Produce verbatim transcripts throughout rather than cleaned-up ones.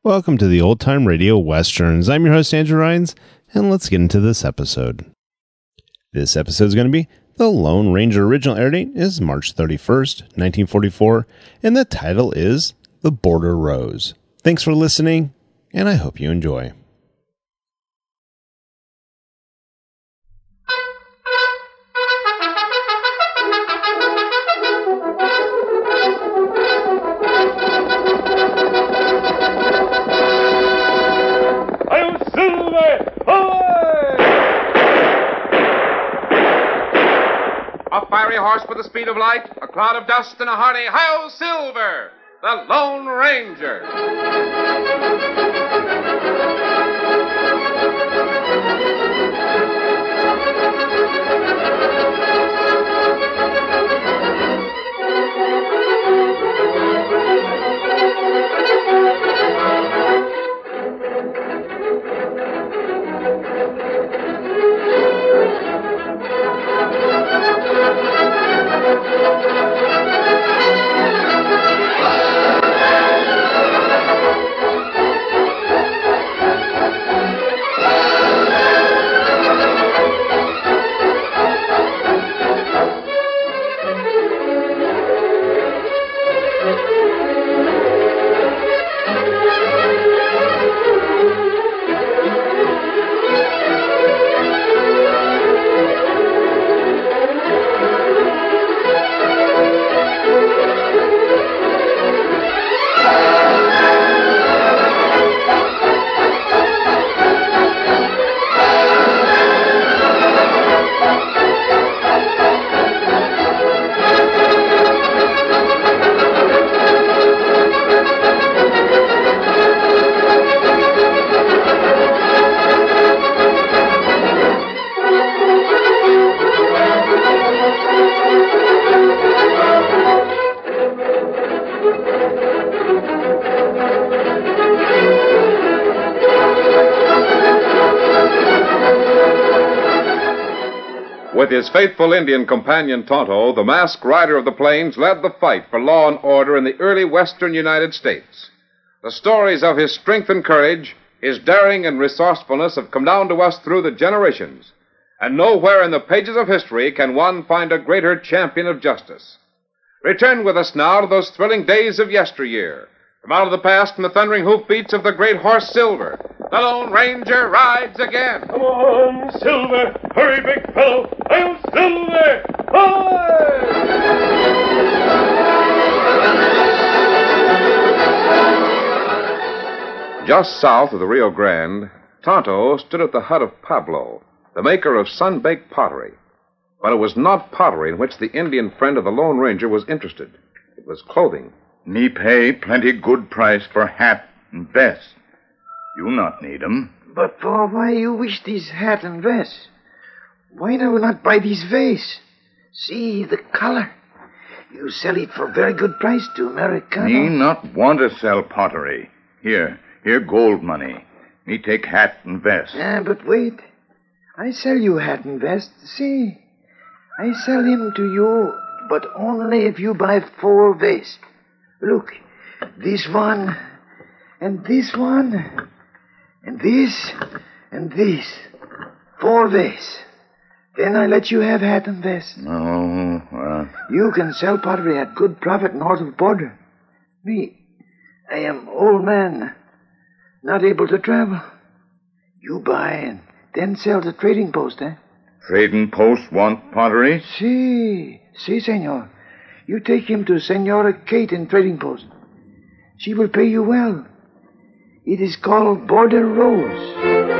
Welcome to the Old Time Radio Westerns. I'm your host, Andrew Rhynes, and let's get into this episode. This episode is going to be The Lone Ranger. Original air date is March thirty-first, nineteen forty-four, and the title is The Border Rose. Thanks for listening, and I hope you enjoy. A fiery horse with the speed of light, a cloud of dust, and a hearty Hi-Yo Silver, the Lone Ranger. With his faithful Indian companion Tonto, the masked rider of the plains led the fight for law and order in the early western United States. The stories of his strength and courage, his daring and resourcefulness have come down to us through the generations, and nowhere in the pages of history can one find a greater champion of justice. Return with us now to those thrilling days of yesteryear. From out of the past and the thundering hoofbeats of the great horse Silver, the Lone Ranger rides again. Come on, Silver! Hurry, big fellow! I'm Silver! Hi! Just south of the Rio Grande, Tonto stood at the hut of Pablo, the maker of sun-baked pottery. But it was not pottery in which the Indian friend of the Lone Ranger was interested. It was clothing. Me pay plenty good price for hat and vest. You not need 'em. But for why you wish this hat and vest? Why do you not buy this vase? See the color. You sell it for very good price to Americano. Me not want to sell pottery. Here, here gold money. Me take hat and vest. Ah, but wait. I sell you hat and vest. See, I sell him to you, but only if you buy four vase. Look, this one, and this one, and this, and this. Four vase. Then I let you have hat and vest. No, uh... You can sell pottery at good profit north of border. Me, I am old man, not able to travel. You buy and then sell to trading post, eh? Trading post want pottery? Si, si, senor. You take him to Senora Kate in trading post. She will pay you well. It is called Border Rose.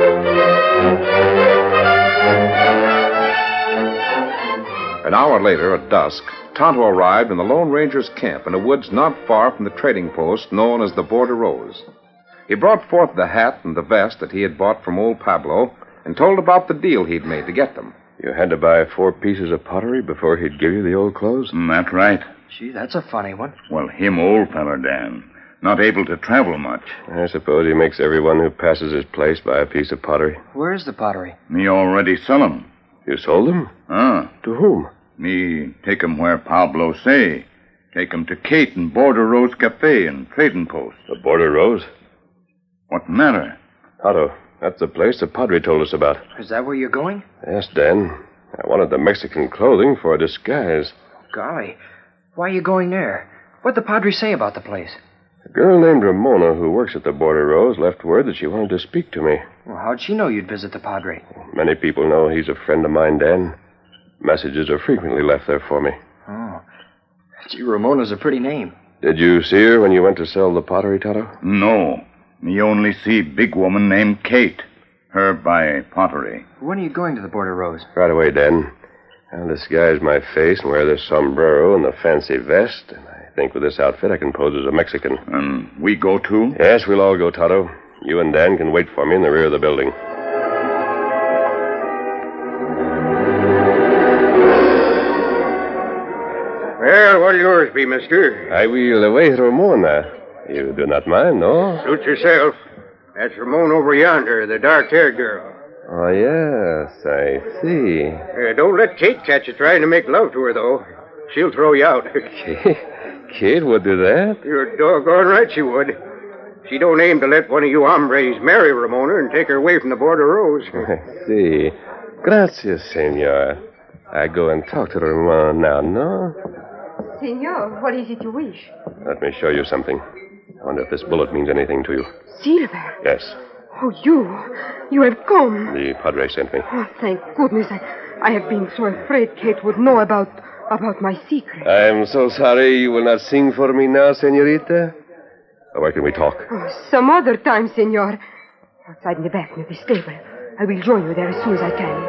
An hour later, at dusk, Tonto arrived in the Lone Ranger's camp in the woods not far from the trading post known as the Border Rose. He brought forth the hat and the vest that he had bought from old Pablo and told about the deal he'd made to get them. You had to buy four pieces of pottery before he'd give you the old clothes? Mm, that's right. Gee, that's a funny one. Well, him old feller, Dan. Not able to travel much. I suppose he makes everyone who passes his place buy a piece of pottery. Where is the pottery? Me already sell 'em. You sold them? Ah. To whom? Me take 'em where Pablo say. Take 'em to Kate and Border Rose Cafe and Trading Post. The Border Rose? What matter? Otto, that's the place the Padre told us about. Is that where you're going? Yes, Dan. I wanted the Mexican clothing for a disguise. Golly, why are you going there? What'd the Padre say about the place? A girl named Ramona who works at the Border Rose left word that she wanted to speak to me. Well, how'd she know you'd visit the Padre? Many people know he's a friend of mine, Dan. Messages are frequently left there for me. Oh. Gee, Ramona's a pretty name. Did you see her when you went to sell the pottery, Toto? No. Me only see big woman named Kate. Her buy pottery. When are you going to the Border Rose? Right away, Dan. I'll disguise my face and wear this sombrero and the fancy vest. And I think with this outfit I can pose as a Mexican. And we go too? Yes, we'll all go, Toto. You and Dan can wait for me in the rear of the building. Well, what'll yours be, mister? I will await Ramona. You do not mind, no? Suit yourself. That's Ramon over yonder, the dark-haired girl. Oh, yes, I see. Uh, don't let Kate catch you trying to make love to her, though. She'll throw you out. Kate, Kate would do that? You're doggone right she would. She don't aim to let one of you hombres marry Ramona and take her away from the Border Rose. I see. Gracias, senor. I go and talk to Ramona now, no? Senor, what is it you wish? Let me show you something. I wonder if this bullet means anything to you. Silver? Yes. Oh, you. You have come. The Padre sent me. Oh, thank goodness. I, I have been so afraid Kate would know about about my secret. I'm so sorry you will not sing for me now, senorita. Where can we talk? Oh, some other time, senor. Outside in the back near the stable. I will join you there as soon as I can.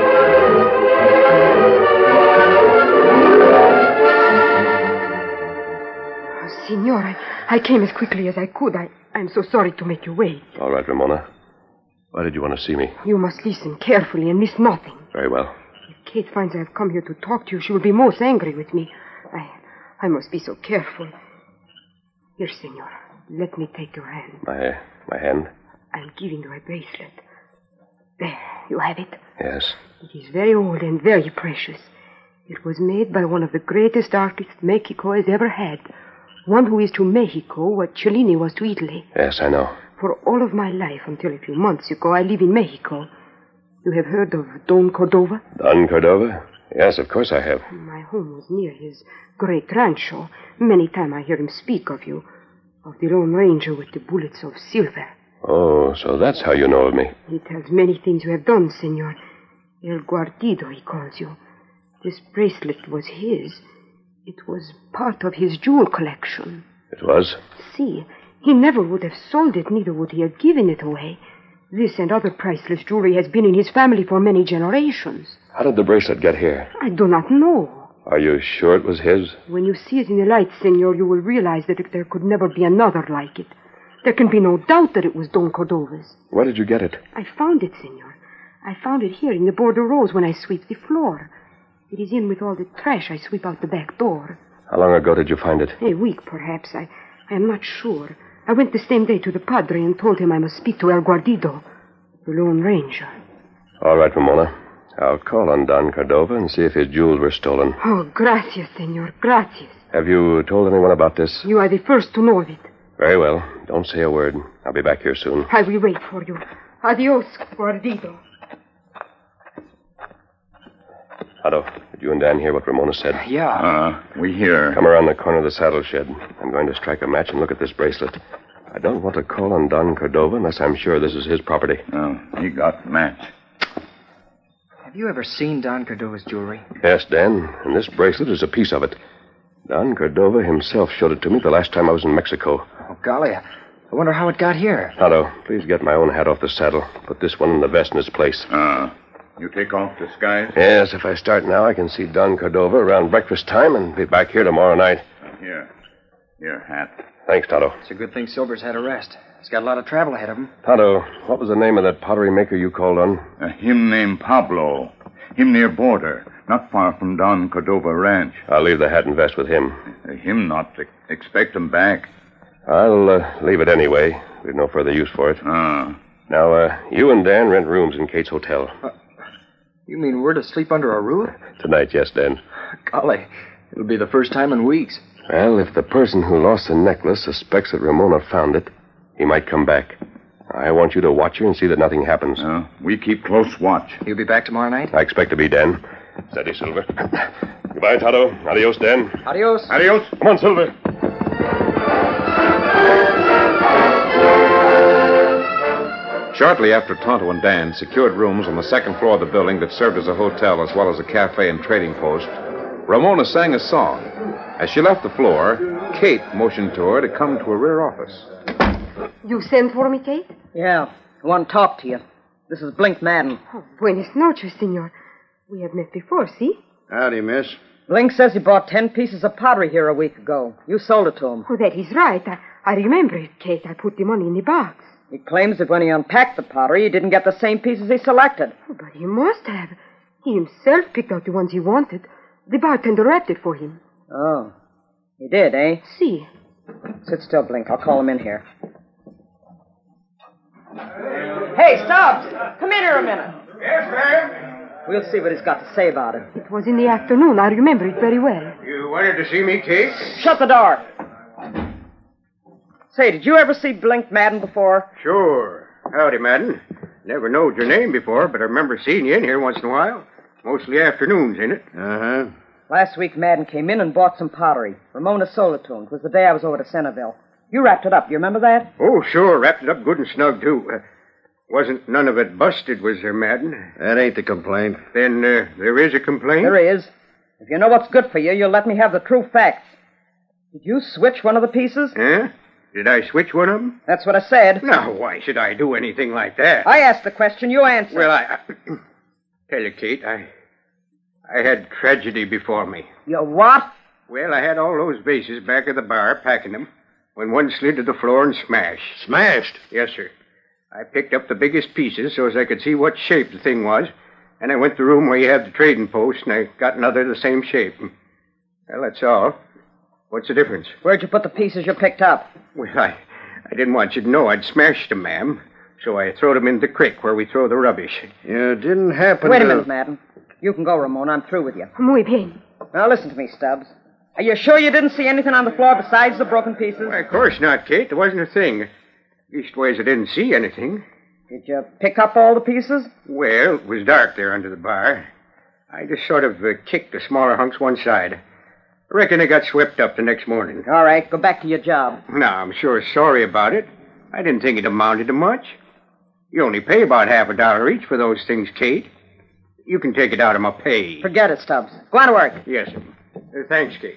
Oh, senor, I, I came as quickly as I could. I, I'm so sorry to make you wait. All right, Ramona. Why did you want to see me? You must listen carefully and miss nothing. Very well. If Kate finds I have come here to talk to you, she will be most angry with me. I, I must be so careful. Here, senor, let me take your hand. My, my hand? I'm giving you a bracelet. There, you have it. Yes. It is very old and very precious. It was made by one of the greatest artists Mexico has ever had. One who is to Mexico what Cellini was to Italy. Yes, I know. For all of my life, until a few months ago, I live in Mexico. You have heard of Don Cordova? Don Cordova? Yes, of course I have. My home was near his great rancho. Many times I hear him speak of you, of the Lone Ranger with the bullets of silver. Oh, so that's how you know of me. He tells many things you have done, senor. El Guardido, he calls you. This bracelet was his. It was part of his jewel collection. It was? See, he never would have sold it, neither would he have given it away. This and other priceless jewelry has been in his family for many generations. How did the bracelet get here? I do not know. Are you sure it was his? When you see it in the light, senor, you will realize that there could never be another like it. There can be no doubt that it was Don Cordova's. Where did you get it? I found it, senor. I found it here in the Border Rose when I sweep the floor. It is in with all the trash I sweep out the back door. How long ago did you find it? A week, perhaps. I, I am not sure. I went the same day to the Padre and told him I must speak to El Guardido, the Lone Ranger. All right, Ramona. I'll call on Don Cordova and see if his jewels were stolen. Oh, gracias, senor. Gracias. Have you told anyone about this? You are the first to know of it. Very well. Don't say a word. I'll be back here soon. I will wait for you. Adios, Guardido. Otto, did you and Dan hear what Ramona said? Yeah. Uh, we hear. Come around the corner of the saddle shed. I'm going to strike a match and look at this bracelet. I don't want to call on Don Cordova unless I'm sure this is his property. Oh, he got match. Have you ever seen Don Cordova's jewelry? Yes, Dan, and this bracelet is a piece of it. Don Cordova himself showed it to me the last time I was in Mexico. Oh, golly, I wonder how it got here. Otto, please get my own hat off the saddle. Put this one in the vest in its place. Uh, you take off disguise? Yes, if I start now, I can see Don Cordova around breakfast time and be back here tomorrow night. Uh, here. Here, hat. Thanks, Toto. It's a good thing Silver's had a rest. He's got a lot of travel ahead of him. Toto, what was the name of that pottery maker you called on? Uh, him named Pablo. Him near border, not far from Don Cordova Ranch. I'll leave the hat and vest with him. Uh, him not e- expect him back. I'll uh, leave it anyway. We've no further use for it. Ah. Now, uh, you and Dan rent rooms in Kate's hotel. Uh, you mean we're to sleep under a roof? Tonight, yes, Dan. Golly, it'll be the first time in weeks. Well, if the person who lost the necklace suspects that Ramona found it, he might come back. I want you to watch her and see that nothing happens. Uh, we keep close watch. You'll be back tomorrow night? I expect to be, Dan. Steady, Silver. Goodbye, Tonto. Adios, Dan. Adios. Adios. Come on, Silver. Shortly after Tonto and Dan secured rooms on the second floor of the building that served as a hotel as well as a cafe and trading post, Ramona sang a song. As she left the floor, Kate motioned to her to come to a rear office. You sent for me, Kate? Yeah, I want to talk to you. This is Blink Madden. Oh, buenas noches, senor. We have met before, see? Howdy, miss. Blink says he bought ten pieces of pottery here a week ago. You sold it to him. Oh, that is right. I, I remember it, Kate. I put the money in the box. He claims that when he unpacked the pottery, he didn't get the same pieces he selected. Oh, but he must have. He himself picked out the ones he wanted. The bartender wrapped it for him. Oh, he did, eh? See. Sit still, Blink. I'll call him in here. Hey, Stubbs! Come in here a minute. Yes, ma'am. We'll see what he's got to say about it. It was in the afternoon. I remember it very well. You wanted to see me, Kate? Shut the door. Say, did you ever see Blink Madden before? Sure. Howdy, Madden. Never knowed your name before, but I remember seeing you in here once in a while. Mostly afternoons, ain't it? Uh-huh. Last week, Madden came in and bought some pottery. Ramona sold it to him. It was the day I was over to Centerville. You wrapped it up. You remember that? Oh, sure. Wrapped it up good and snug, too. Uh, wasn't none of it busted, was there, Madden? That ain't the complaint. Then uh, there is a complaint? There is. If you know what's good for you, you'll let me have the true facts. Did you switch one of the pieces? Huh? Did I switch one of them? That's what I said. Now, why should I do anything like that? I asked the question, you answered. Well, I... I tell you, Kate, I... I had tragedy before me. You what? Well, I had all those vases back of the bar, packing them, when one slid to the floor and smashed. Smashed? Yes, sir. I picked up the biggest pieces so as I could see what shape the thing was, and I went to the room where you have the trading post, and I got another the same shape. Well, that's all. What's the difference? Where'd you put the pieces you picked up? Well, I, I didn't want you to know I'd smashed them, ma'am, so I throwed them in the creek where we throw the rubbish. You didn't happen Wait to... a minute, Madden. You can go, Ramona. I'm through with you. Muy bien. Now, listen to me, Stubbs. Are you sure you didn't see anything on the floor besides the broken pieces? Why, of course not, Kate. There wasn't a thing. Leastways, I didn't see anything. Did you pick up all the pieces? Well, it was dark there under the bar. I just sort of uh, kicked the smaller hunks one side. I reckon I got swept up the next morning. All right, go back to your job. Now, I'm sure sorry about it. I didn't think it amounted to much. You only pay about half a dollar each for those things, Kate. You can take it out of my pay. Forget it, Stubbs. Go on to work. Yes, sir. Uh, thanks, Kate.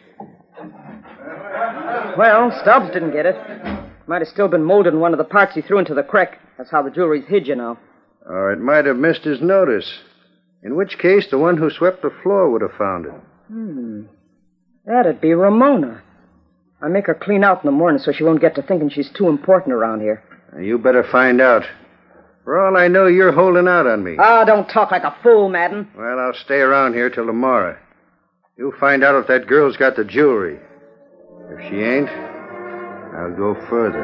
Well, Stubbs didn't get it. Might have still been molded in one of the parts he threw into the creek. That's how the jewelry's hid, you know. Or it might have missed his notice. In which case, the one who swept the floor would have found it. Hmm. That'd be Ramona. I'll make her clean out in the morning so she won't get to thinking she's too important around here. Now, you better find out. For all I know, you're holding out on me. Ah, don't talk like a fool, Madden. Well, I'll stay around here till tomorrow. You'll find out if that girl's got the jewelry. If she ain't, I'll go further.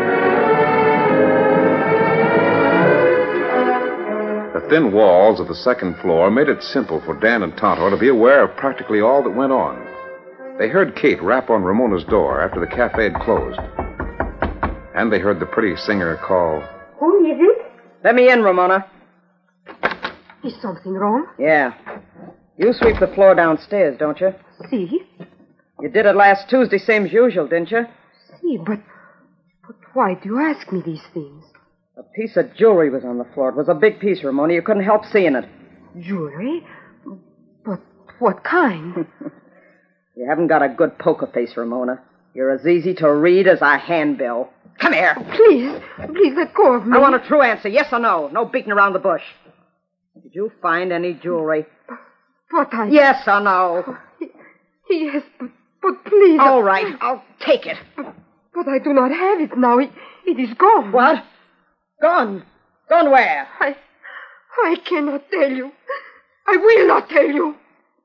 The thin walls of the second floor made it simple for Dan and Tonto to be aware of practically all that went on. They heard Kate rap on Ramona's door after the cafe had closed. And they heard the pretty singer call, Who is it? Let me in, Ramona. Is something wrong? Yeah. You sweep the floor downstairs, don't you? See? You did it last Tuesday, same as usual, didn't you? See, but... But why do you ask me these things? A piece of jewelry was on the floor. It was a big piece, Ramona. You couldn't help seeing it. Jewelry? But what kind? You haven't got a good poker face, Ramona. You're as easy to read as a handbill. Come here. Please, please let go of me. I want a true answer, yes or no. No beating around the bush. Did you find any jewelry? But I... Yes or no? Yes, but, but please... All right, I'll take it. But, but I do not have it now. It, it is gone. What? Gone? Gone where? I... I cannot tell you. I will not tell you.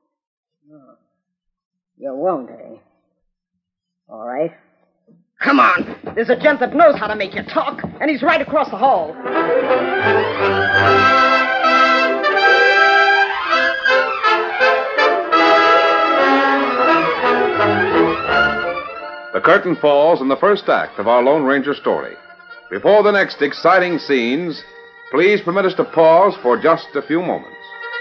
You won't, eh? All right. Come on. There's a gent that knows how to make you talk, and he's right across the hall. The curtain falls on the first act of our Lone Ranger story. Before the next exciting scenes, please permit us to pause for just a few moments.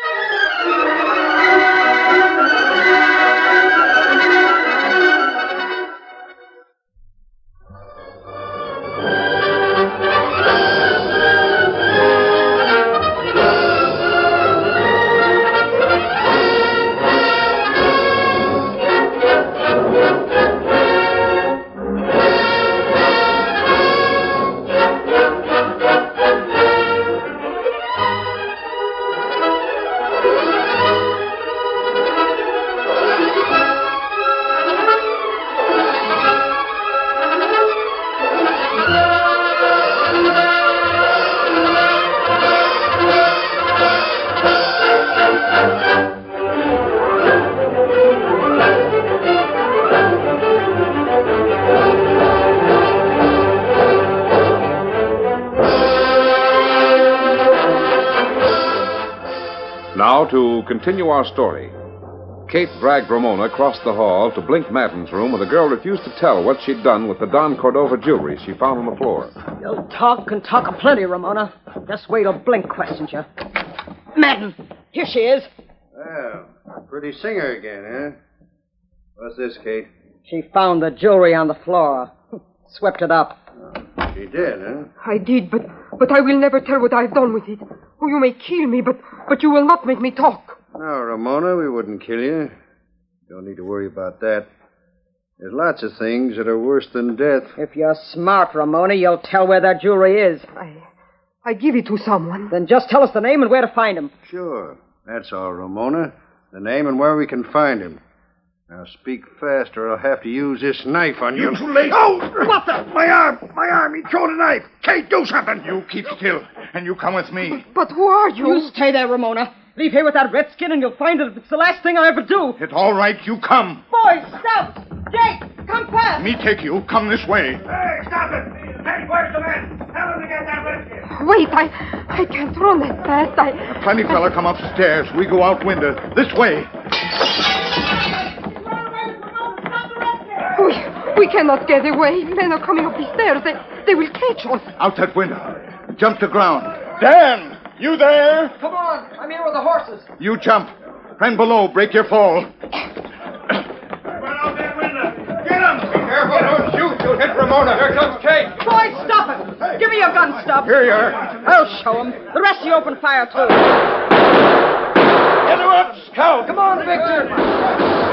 Now, to continue our story. Kate dragged Ramona across the hall to Blink Madden's room, where the girl refused to tell what she'd done with the Don Cordova jewelry she found on the floor. You'll talk and talk aplenty, Ramona. Just wait till Blink questions you. Madden, here she is. Well, pretty singer again, eh? What's this, Kate? She found the jewelry on the floor. Swept it up. She did, huh? I did, but but I will never tell what I've done with it. Oh, you may kill me, but, but you will not make me talk. No, Ramona, we wouldn't kill you. Don't need to worry about that. There's lots of things that are worse than death. If you're smart, Ramona, you'll tell where that jewelry is. I I give it to someone. Then just tell us the name and where to find him. Sure. That's all, Ramona. The name and where we can find him. Now speak fast or I'll have to use this knife on you. You're too late. Oh! What the? My arm! My arm! He threw the knife! Kate, do something! You keep still, and you come with me. But, but who are you? You stay there, Ramona. Leave here with that redskin, and you'll find that it's the last thing I ever do. It's all right. You come. Boys, stop! Jake, come fast! Me take you. Come this way. Hey, stop it! Hey, where's the man? Tell him to get that redskin. Wait, I I can't run that fast. I... A plenty fella come upstairs. We go out window. This way. We, we cannot get away. Men are coming up the stairs. They, they will catch us. Out that window. Jump the ground. Dan! You there? Come on. I'm here with the horses. You jump. And below, break your fall. Run out that window. Get him! Be careful. Don't shoot. You'll hit Ramona. Here comes Kate. Boys, stop it. Give me your gun, Stubb. Here you are. I'll show him. The rest of you open fire, too. Get him up, Scout. Come on, Victor.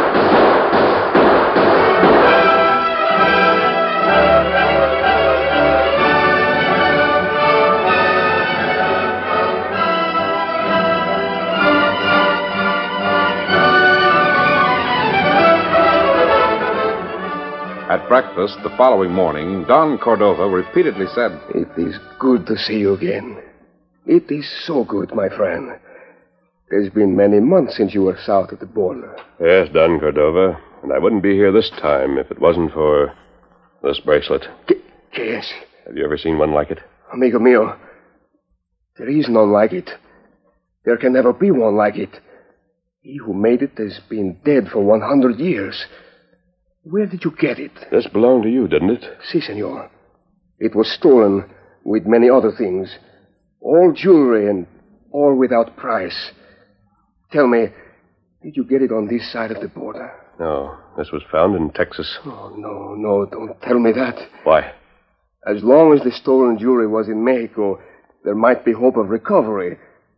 At breakfast the following morning, Don Cordova repeatedly said, "It is good to see you again. It is so good, my friend. There's been many months since you were south of the border." Yes, Don Cordova. And I wouldn't be here this time if it wasn't for this bracelet. Yes. Have you ever seen one like it? Amigo mio, there is none like it. There can never be one like it. He who made it has been dead for one hundred years. Where did you get it? This belonged to you, didn't it? Si, senor. It was stolen with many other things. All jewelry and all without price. Tell me, did you get it on this side of the border? No, this was found in Texas. Oh, no, no, don't tell me that. Why? As long as the stolen jewelry was in Mexico, there might be hope of recovery.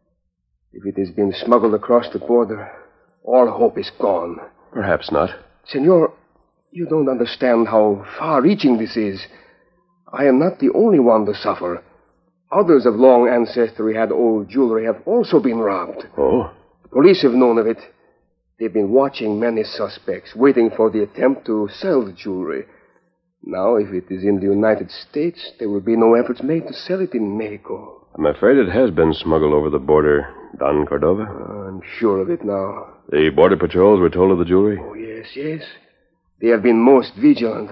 If it has been smuggled across the border, all hope is gone. Perhaps not. Senor, you don't understand how far-reaching this is. I am not the only one to suffer. Others of long ancestry had old jewelry have also been robbed. Oh? The police have known of it. They've been watching many suspects, waiting for the attempt to sell the jewelry. Now, if it is in the United States, there will be no efforts made to sell it in Mexico. I'm afraid it has been smuggled over the border, Don Cordova. Uh, I'm sure of it now. The border patrols were told of the jewelry? Oh, yes, yes. They have been most vigilant.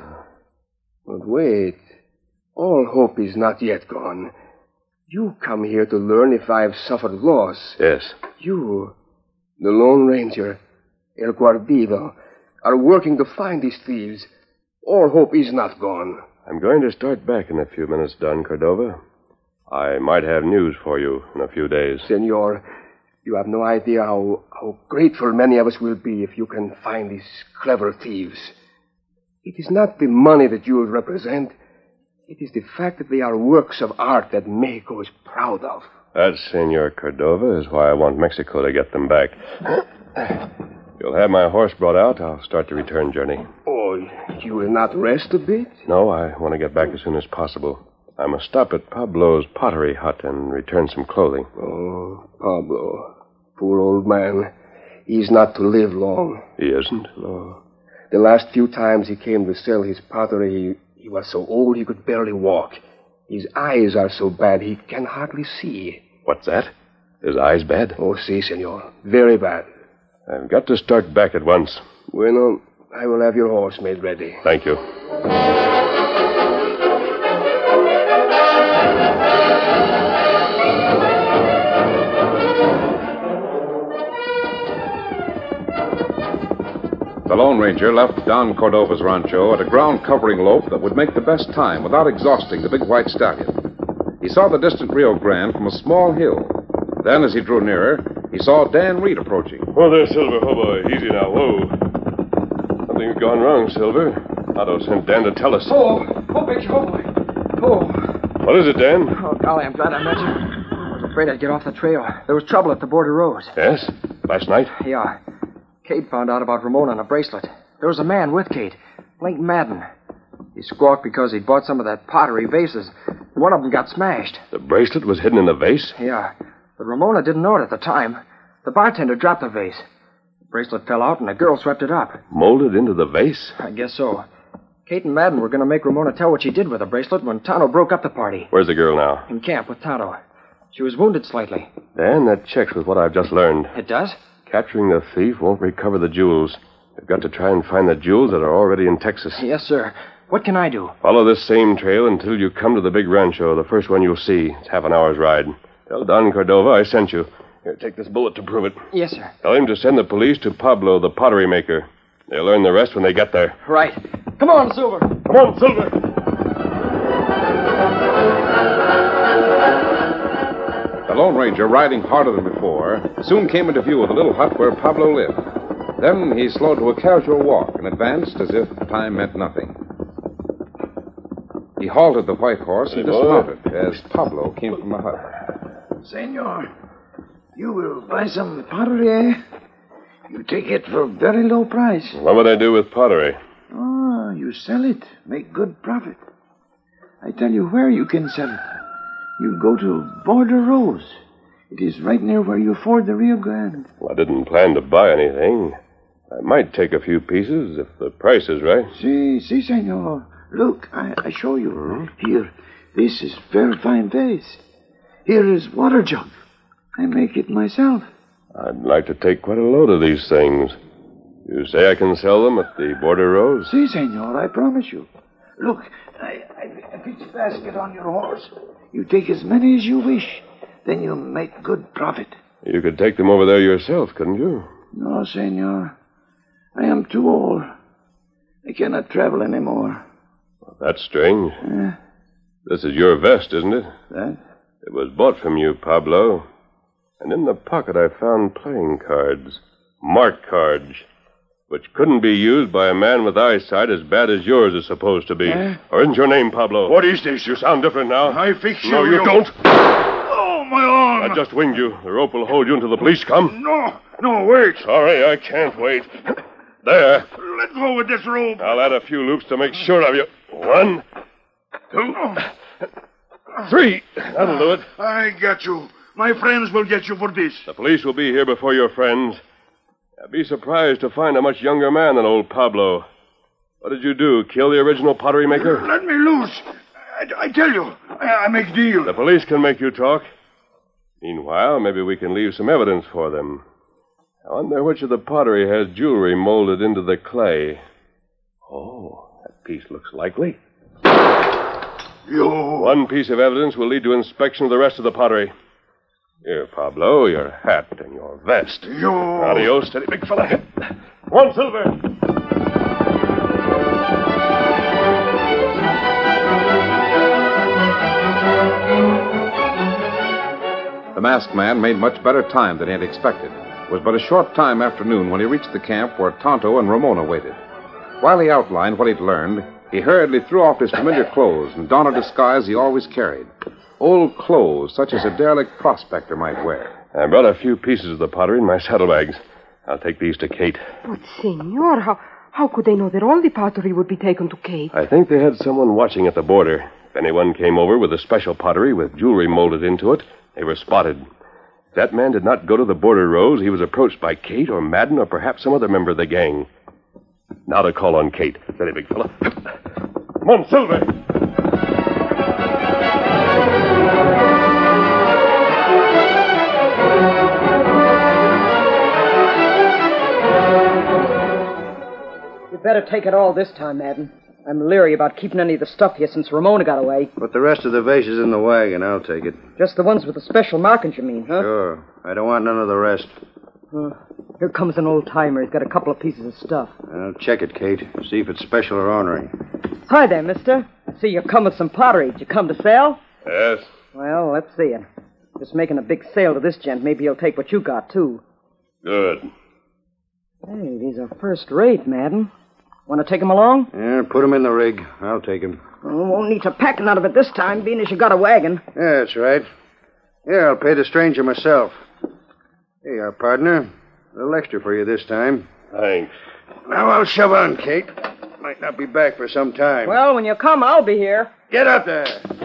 But wait. All hope is not yet gone. You come here to learn if I've suffered loss. Yes. You, the Lone Ranger, El Guardido, are working to find these thieves. All hope is not gone. I'm going to start back in a few minutes, Don Cordova. I might have news for you in a few days. Senor, you have no idea how, how grateful many of us will be if you can find these clever thieves. It is not the money that you will represent. It is the fact that they are works of art that Mexico is proud of. That, Senor Cordova, is why I want Mexico to get them back. You'll have my horse brought out. I'll start the return journey. Oh, you will not rest a bit? No, I want to get back as soon as possible. I must stop at Pablo's pottery hut and return some clothing. Oh, Pablo. Poor old man. He's not to live long. He isn't? No. The last few times he came to sell his pottery, he, he was so old he could barely walk. His eyes are so bad he can hardly see. What's that? His eyes bad? Oh, si, senor. Very bad. I've got to start back at once. Bueno, I will have your horse made ready. Thank you. The Lone Ranger left Don Cordova's rancho at a ground-covering lope that would make the best time without exhausting the big white stallion. He saw the distant Rio Grande from a small hill. Then, as he drew nearer, he saw Dan Reed approaching. Oh, there, Silver. Oh, boy. Easy now. Whoa. Something's gone wrong, Silver. Otto sent Dan to tell us. Oh, oh, big oh, boy. Oh. What is it, Dan? Oh, golly, I'm glad I met you. I was afraid I'd get off the trail. There was trouble at the border roads. Yes? Last night? Yeah. Kate found out about Ramona and a bracelet. There was a man with Kate, Blake Madden. He squawked because he'd bought some of that pottery vases. One of them got smashed. The bracelet was hidden in the vase? Yeah, but Ramona didn't know it at the time. The bartender dropped the vase. The bracelet fell out and the girl swept it up. Molded into the vase? I guess so. Kate and Madden were going to make Ramona tell what she did with the bracelet when Tonto broke up the party. Where's the girl now? In camp with Tonto. She was wounded slightly. Dan, that checks with what I've just learned. It does? Capturing the thief won't recover the jewels. They've got to try and find the jewels that are already in Texas. Yes, sir. What can I do? Follow this same trail until you come to the big rancho, the first one you'll see. It's half an hour's ride. Tell Don Cordova I sent you. Here, take this bullet to prove it. Yes, sir. Tell him to send the police to Pablo, the pottery maker. They'll learn the rest when they get there. Right. Come on, Silver. Come on, Silver. The Lone Ranger, riding harder than before, soon came into view of the little hut where Pablo lived. Then he slowed to a casual walk and advanced as if time meant nothing. He halted the white horse and dismounted as Pablo came from the hut. Senor, you will buy some pottery, eh? You take it for a very low price. What would I do with pottery? Oh, you sell it. Make good profit. I tell you where you can sell it. You go to Border Rose. It is right near where you ford the Rio Grande. Well, I didn't plan to buy anything. I might take a few pieces if the price is right. Si, si, senor. Look, I, I show you. Mm-hmm. Here, this is very fine vase. Here is water jug. I make it myself. I'd like to take quite a load of these things. You say I can sell them at the Border Rose? Si, senor, I promise you. Look, I, I, I fix a basket on your horse. You take as many as you wish. Then you make good profit. You could take them over there yourself, couldn't you? No, senor. I am too old. I cannot travel anymore. Well, that's strange. Eh? This is your vest, isn't it? That? It was bought from you, Pablo. And in the pocket I found playing cards. Mark cards. Which couldn't be used by a man with eyesight as bad as yours is supposed to be. Eh? Or isn't your name, Pablo? What is this? You sound different now. I fix you. No, you, you don't. Oh, my arm. I just winged you. The rope will hold you until the police come. No, no, wait. Sorry, I can't wait. There. Let go with this rope. I'll add a few loops to make sure of you. One, two, three. That'll do it. I got you. My friends will get you for this. The police will be here before your friends. I'd be surprised to find a much younger man than old Pablo. What did you do? Kill the original pottery maker? Let me loose. I, I tell you, I, I make deal. The police can make you talk. Meanwhile, maybe we can leave some evidence for them. I wonder which of the pottery has jewelry molded into the clay. Oh, that piece looks likely. You... One piece of evidence will lead to inspection of the rest of the pottery. Here, Pablo, your hat and your vest. You... Adios, steady, big fella. One, Silver. The masked man made much better time than he had expected. It was but a short time after noon when he reached the camp where Tonto and Ramona waited. While he outlined what he'd learned, he hurriedly threw off his familiar clothes and donned a disguise he always carried. Old clothes, such as a derelict prospector might wear. I brought a few pieces of the pottery in my saddlebags. I'll take these to Kate. But, Senor, how, how could they know that all the pottery would be taken to Kate? I think they had someone watching at the border. If anyone came over with a special pottery with jewelry molded into it, they were spotted. If that man did not go to the border, Rose, he was approached by Kate or Madden or perhaps some other member of the gang. Now to call on Kate. Steady, big fella. Come on, Silver. You'd better take it all this time, Madden. I'm leery about keeping any of the stuff here since Ramona got away. Put the rest of the vases in the wagon. I'll take it. Just the ones with the special markings, you mean, huh? Sure. I don't want none of the rest. Uh, here comes an old-timer. He's got a couple of pieces of stuff. I'll check it, Kate. See if it's special or ornery. Hi there, mister. I see you come with some pottery. Did you come to sell? Yes. Well, let's see it. Just making a big sale to this gent. Maybe he'll take what you got, too. Good. Hey, these are first rate, Madden. Want to take 'em along? Yeah, put 'em in the rig. I'll take 'em. Oh, won't need to pack none of it this time, being as you got a wagon. Yeah, that's right. Yeah, I'll pay the stranger myself. Hey, our partner. A little extra for you this time. Thanks. Now I'll shove on, Kate. Might not be back for some time. Well, when you come, I'll be here. Get up there.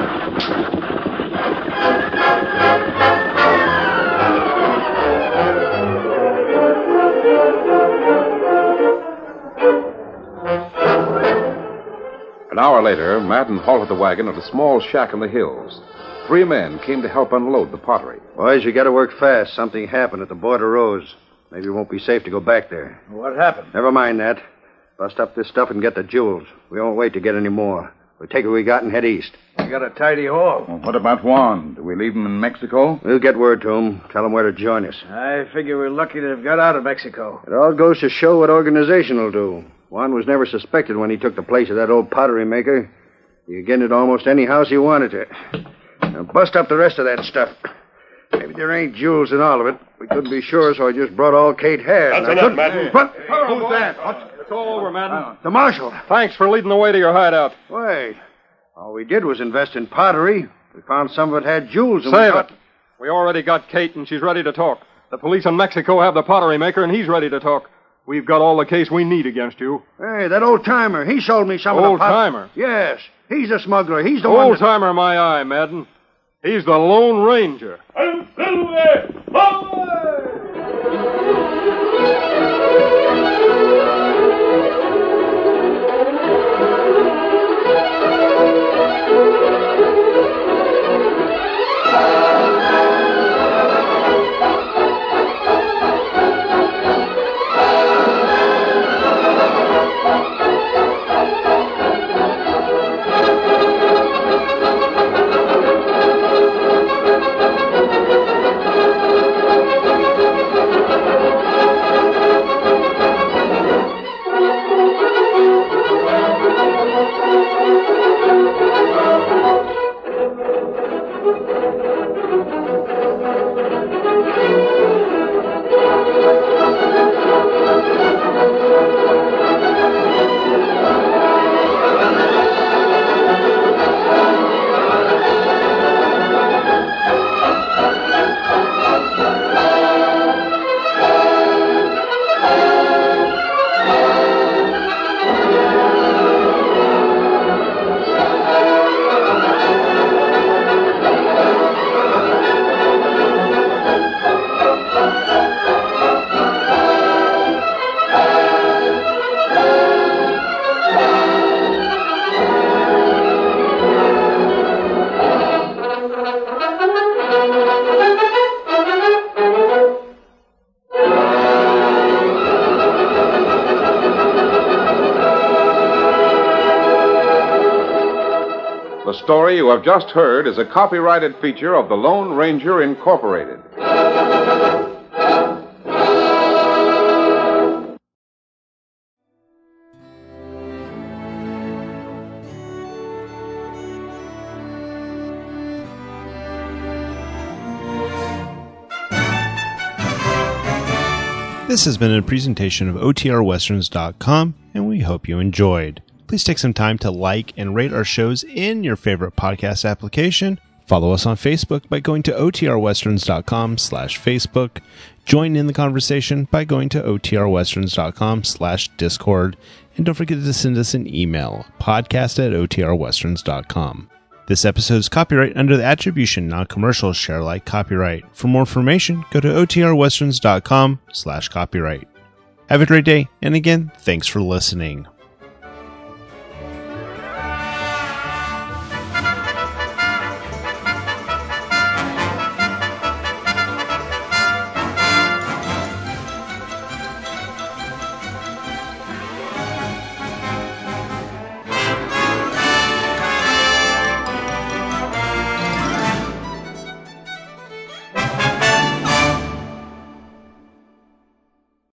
An hour later, Madden halted the wagon at a small shack in the hills. Three men came to help unload the pottery. Boys, you gotta work fast. Something happened at the border roads. Maybe it won't be safe to go back there. What happened? Never mind that. Bust up this stuff and get the jewels. We won't wait to get any more. We'll take what we got and head east. We got a tidy haul. Well, what about Juan? Do we leave him in Mexico? We'll get word to him. Tell him where to join us. I figure we're lucky to have got out of Mexico. It all goes to show what organization will do. Juan was never suspected when he took the place of that old pottery maker. He could get into almost any house he wanted to. Now bust up the rest of that stuff. Maybe there ain't jewels in all of it. We couldn't be sure, so I just brought all Kate had. That's I enough, couldn't- Madden. What? Who's that? What? It's all over, Madden. The marshal. Thanks for leading the way to your hideout. Wait. All we did was invest in pottery. We found some of it had jewels. And Save we thought... it. We already got Kate, and she's ready to talk. The police in Mexico have the pottery maker, and he's ready to talk. We've got all the case we need against you. Hey, that old-timer. He sold me some of the pot... Old-timer? Yes. He's a smuggler. He's the one that... Old-timer, my eye, Madden. He's the Lone Ranger. The story you have just heard is a copyrighted feature of the Lone Ranger Incorporated. This has been a presentation of O T R westerns dot com, and we hope you enjoyed. Please take some time to like and rate our shows in your favorite podcast application. Follow us on Facebook by going to O T R westerns dot com slash Facebook. Join in the conversation by going to O T R westerns dot com slash Discord. And don't forget to send us an email, podcast at O T R westerns dot com. This episode is copyright under the Attribution Non-Commercial Share Alike copyright. For more information, go to O T R westerns dot com slash copyright. Have a great day, and again, thanks for listening.